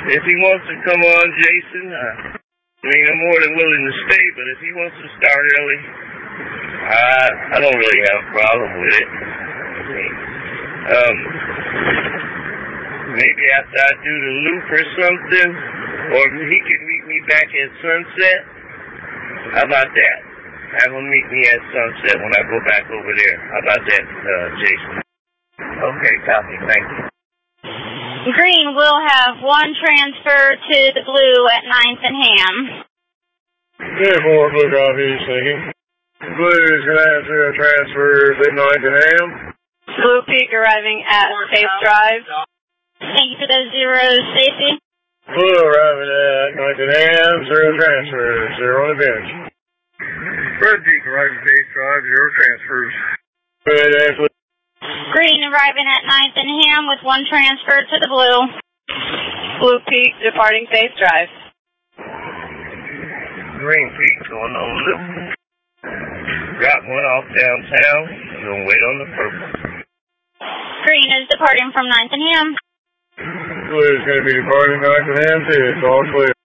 If he wants to come on, Jason, I'm more than willing to stay, but if he wants to start early, I don't really have a problem with it. Maybe after I do the loop or something, or he can meet me back at sunset. How about that? Have him meet me at sunset when I go back over there. How about that, Jason? Okay, copy. Thank you. Green will have one transfer to the blue at 9th and Ham. Good morning, Blue Copy, speaking. Blue is going to have two transfers at 9th and Ham. Blue Peak arriving at Space Drive. Thank you for those zeros, Stacy. Blue arriving at 9th and Ham, zero transfers, zero on the bench. Red Peak arriving at Space Drive, zero transfers. Good, Ashley. Green arriving at 9th and Ham with one transfer to the blue. Blue Peak departing Space Drive. Green Peak going on loop. Got one off downtown. I'm going to wait on the purple. Green is departing from 9th and Ham. Blue is going to be departing 9th and Ham too. It's all clear.